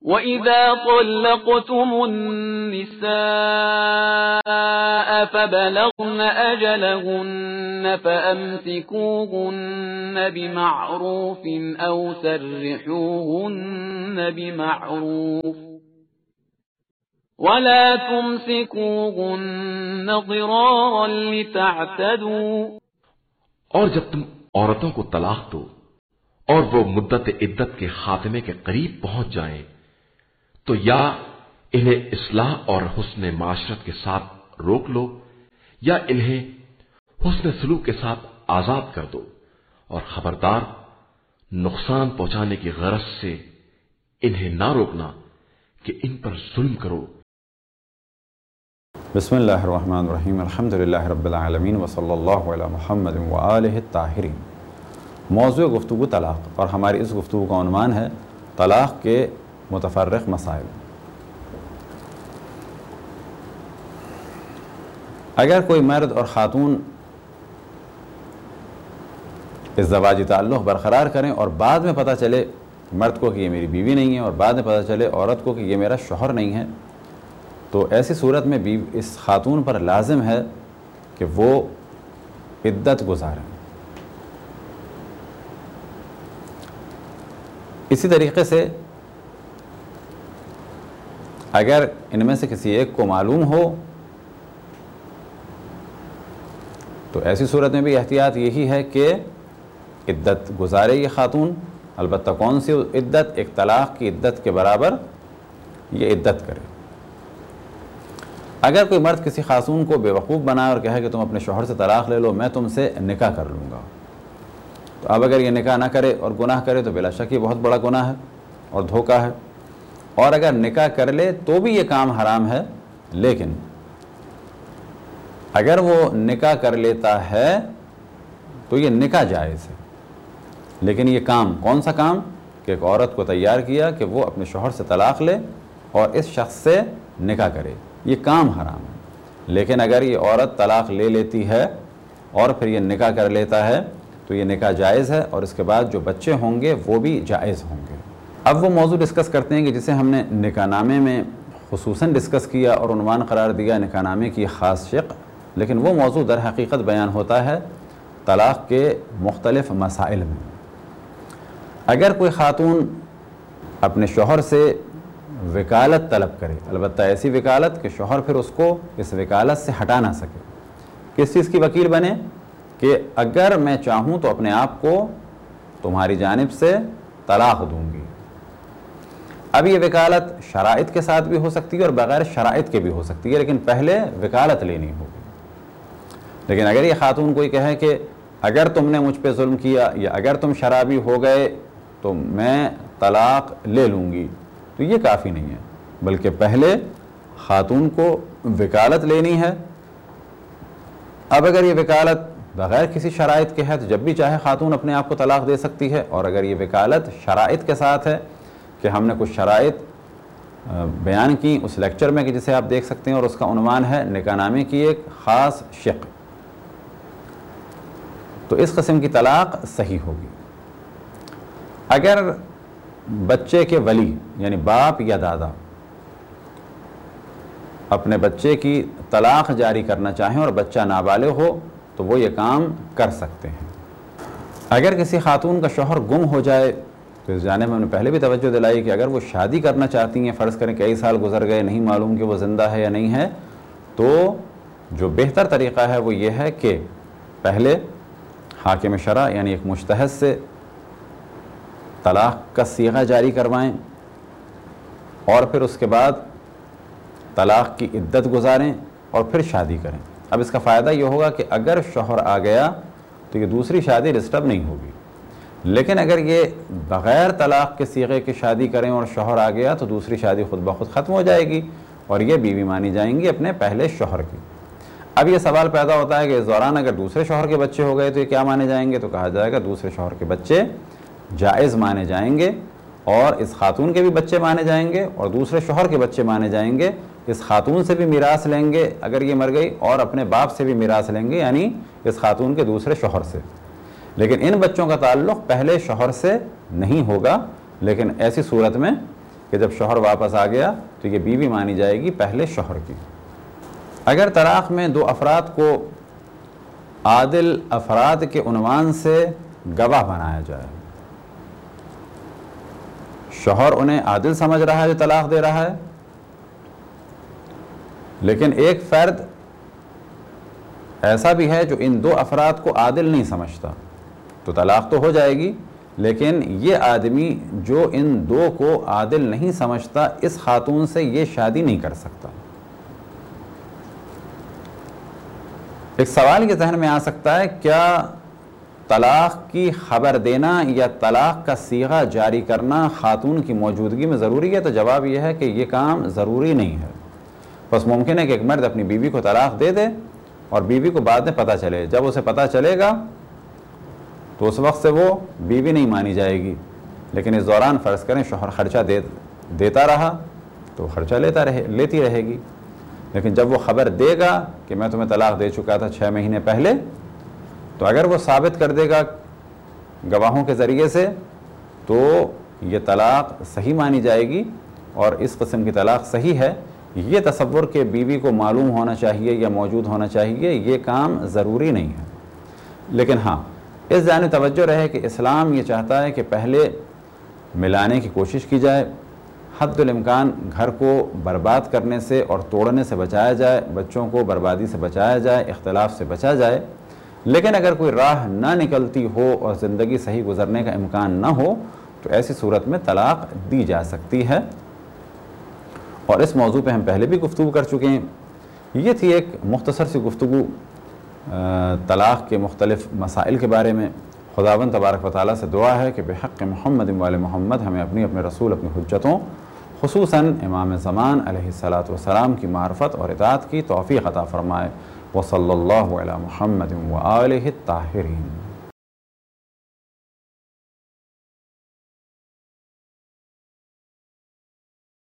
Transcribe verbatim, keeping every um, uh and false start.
وَإِذَا طَلَّقْتُمُ النِّسَاءَ فَبَلَغْنَ أَجَلَهُنَّ فَأَمْسِكُوهُنَّ بِمَعْرُوفٍ أَوْ سَرِّحُوهُنَّ بِمَعْرُوفٍ وَلَا تُمْسِكُوهُنَّ ضِرَارًا لِتَعْتَدُوا۔ اور جب تم عورتوں کو طلاق دو اور وہ مدت عدت کے خاتمے کے قریب پہنچ جائیں تو یا انہیں اصلاح اور حسن معاشرت کے ساتھ روک لو یا انہیں حسن سلوک کے ساتھ آزاد کر دو، اور خبردار نقصان پہنچانے کی غرض سے انہیں نہ روکنا کہ ان پر ظلم کرو۔ بسم اللہ الرحمن الرحیم، الحمدللہ رب العالمین وصلی اللہ علی محمد وآلہ الطاہرین۔ موضوع گفتگو طلاق، اور ہماری اس گفتگو کا عنوان ہے طلاق کے متفرق مسائل۔ اگر کوئی مرد اور خاتون ازدواجی تعلق برقرار کریں اور بعد میں پتہ چلے مرد کو کہ یہ میری بیوی نہیں ہے اور بعد میں پتہ چلے عورت کو کہ یہ میرا شوہر نہیں ہے، تو ایسی صورت میں اس خاتون پر لازم ہے کہ وہ عدت گزاریں۔ اسی طریقے سے اگر ان میں سے کسی ایک کو معلوم ہو تو ایسی صورت میں بھی احتیاط یہی ہے کہ عدت گزارے یہ خاتون، البتہ کون سی عدت؟ ایک طلاق کی عدت کے برابر یہ عدت کرے۔ اگر کوئی مرد کسی خاتون کو بیوقوف بنائے اور کہے کہ تم اپنے شوہر سے طلاق لے لو، میں تم سے نکاح کر لوں گا، تو اب اگر یہ نکاح نہ کرے اور گناہ کرے تو بلا شک یہ بہت بڑا گناہ ہے اور دھوکہ ہے، اور اگر نکاح کر لے تو بھی یہ کام حرام ہے۔ لیکن اگر وہ نکاح کر لیتا ہے تو یہ نکاح جائز ہے، لیکن یہ کام کون سا کام؟ کہ ایک عورت کو تیار کیا کہ وہ اپنے شوہر سے طلاق لے اور اس شخص سے نکاح کرے، یہ کام حرام ہے۔ لیکن اگر یہ عورت طلاق لے لیتی ہے اور پھر یہ نکاح کر لیتا ہے تو یہ نکاح جائز ہے، اور اس کے بعد جو بچے ہوں گے وہ بھی جائز ہوں گے۔ اب وہ موضوع ڈسکس کرتے ہیں کہ جسے ہم نے نکاح نامے میں خصوصاً ڈسکس کیا اور عنوان قرار دیا نکاح نامے کی خاص شق، لیکن وہ موضوع در حقیقت بیان ہوتا ہے طلاق کے مختلف مسائل میں۔ اگر کوئی خاتون اپنے شوہر سے وکالت طلب کرے، البتہ ایسی وکالت کہ شوہر پھر اس کو اس وکالت سے ہٹا نہ سکے، کس چیز کی وکیل بنے؟ کہ اگر میں چاہوں تو اپنے آپ کو تمہاری جانب سے طلاق دوں گی۔ اب یہ وکالت شرائط کے ساتھ بھی ہو سکتی ہے اور بغیر شرائط کے بھی ہو سکتی ہے، لیکن پہلے وکالت لینی ہوگی۔ لیکن اگر یہ خاتون کوئی کہے کہ اگر تم نے مجھ پہ ظلم کیا یا اگر تم شرابی ہو گئے تو میں طلاق لے لوں گی، تو یہ کافی نہیں ہے، بلکہ پہلے خاتون کو وکالت لینی ہے۔ اب اگر یہ وکالت بغیر کسی شرائط کے ہے تو جب بھی چاہے خاتون اپنے آپ کو طلاق دے سکتی ہے، اور اگر یہ وکالت شرائط کے ساتھ ہے کہ ہم نے کچھ شرائط بیان کی اس لیکچر میں کہ جسے آپ دیکھ سکتے ہیں، اور اس کا عنوان ہے نکاح نامے کی ایک خاص شق، تو اس قسم کی طلاق صحیح ہوگی۔ اگر بچے کے ولی یعنی باپ یا دادا اپنے بچے کی طلاق جاری کرنا چاہیں اور بچہ نابالغ ہو تو وہ یہ کام کر سکتے ہیں۔ اگر کسی خاتون کا شوہر گم ہو جائے تو اس جانب میں نے پہلے بھی توجہ دلائی کہ اگر وہ شادی کرنا چاہتی ہیں، فرض کریں کئی سال گزر گئے، نہیں معلوم کہ وہ زندہ ہے یا نہیں ہے، تو جو بہتر طریقہ ہے وہ یہ ہے کہ پہلے حاکم شرع یعنی ایک مجتہد سے طلاق کا صیغہ جاری کروائیں، اور پھر اس کے بعد طلاق کی عدت گزاریں اور پھر شادی کریں۔ اب اس کا فائدہ یہ ہوگا کہ اگر شوہر آ گیا تو یہ دوسری شادی ڈسٹرب نہیں ہوگی، لیکن اگر یہ بغیر طلاق کے صیغے کی شادی کریں اور شوہر آ گیا تو دوسری شادی خود بخود ختم ہو جائے گی اور یہ بیوی مانی جائیں گی اپنے پہلے شوہر کی۔ اب یہ سوال پیدا ہوتا ہے کہ اس دوران اگر دوسرے شوہر کے بچے ہو گئے تو یہ کیا مانے جائیں گے؟ تو کہا جائے گا دوسرے شوہر کے بچے جائز مانے جائیں گے، اور اس خاتون کے بھی بچے مانے جائیں گے اور دوسرے شوہر کے بچے مانے جائیں گے۔ اس خاتون سے بھی میراث لیں گے اگر یہ مر گئی، اور اپنے باپ سے بھی میراث لیں گے یعنی اس خاتون کے دوسرے شوہر سے، لیکن ان بچوں کا تعلق پہلے شوہر سے نہیں ہوگا۔ لیکن ایسی صورت میں کہ جب شوہر واپس آ گیا تو یہ بیوی مانی جائے گی پہلے شوہر کی۔ اگر طلاق میں دو افراد کو عادل افراد کے عنوان سے گواہ بنایا جائے، شوہر انہیں عادل سمجھ رہا ہے جو طلاق دے رہا ہے، لیکن ایک فرد ایسا بھی ہے جو ان دو افراد کو عادل نہیں سمجھتا، تو طلاق تو ہو جائے گی، لیکن یہ آدمی جو ان دو کو عادل نہیں سمجھتا اس خاتون سے یہ شادی نہیں کر سکتا۔ ایک سوال یہ ذہن میں آ سکتا ہے، کیا طلاق کی خبر دینا یا طلاق کا صیغہ جاری کرنا خاتون کی موجودگی میں ضروری ہے؟ تو جواب یہ ہے کہ یہ کام ضروری نہیں ہے۔ بس ممکن ہے کہ ایک مرد اپنی بیوی کو طلاق دے دے اور بیوی کو بعد میں پتہ چلے، جب اسے پتہ چلے گا تو اس وقت سے وہ بیوی نہیں مانی جائے گی، لیکن اس دوران فرض کریں شوہر خرچہ دے دیتا رہا تو خرچہ لیتا رہے لیتی رہے گی، لیکن جب وہ خبر دے گا کہ میں تمہیں طلاق دے چکا تھا چھ مہینے پہلے، تو اگر وہ ثابت کر دے گا گواہوں کے ذریعے سے تو یہ طلاق صحیح مانی جائے گی، اور اس قسم کی طلاق صحیح ہے۔ یہ تصور کہ بیوی کو معلوم ہونا چاہیے یا موجود ہونا چاہیے یہ کام ضروری نہیں ہے، لیکن ہاں اس جانب توجہ رہے کہ اسلام یہ چاہتا ہے کہ پہلے ملانے کی کوشش کی جائے، حد الامکان گھر کو برباد کرنے سے اور توڑنے سے بچایا جائے، بچوں کو بربادی سے بچایا جائے، اختلاف سے بچا جائے، لیکن اگر کوئی راہ نہ نکلتی ہو اور زندگی صحیح گزرنے کا امکان نہ ہو تو ایسی صورت میں طلاق دی جا سکتی ہے، اور اس موضوع پہ ہم پہلے بھی گفتگو کر چکے ہیں۔ یہ تھی ایک مختصر سی گفتگو طلاق کے مختلف مسائل کے بارے میں۔ خداوند تبارک و تعالیٰ سے دعا ہے کہ بحق محمد وآل محمد ہمیں اپنی اپنے رسول اپنی حجتوں خصوصاً امام زمان علیہ الصلاۃ والسلام کی معرفت اور اطاعت کی توفیق عطا فرمائے۔ وصلی اللہ علی محمد وآلہ الطاہرین۔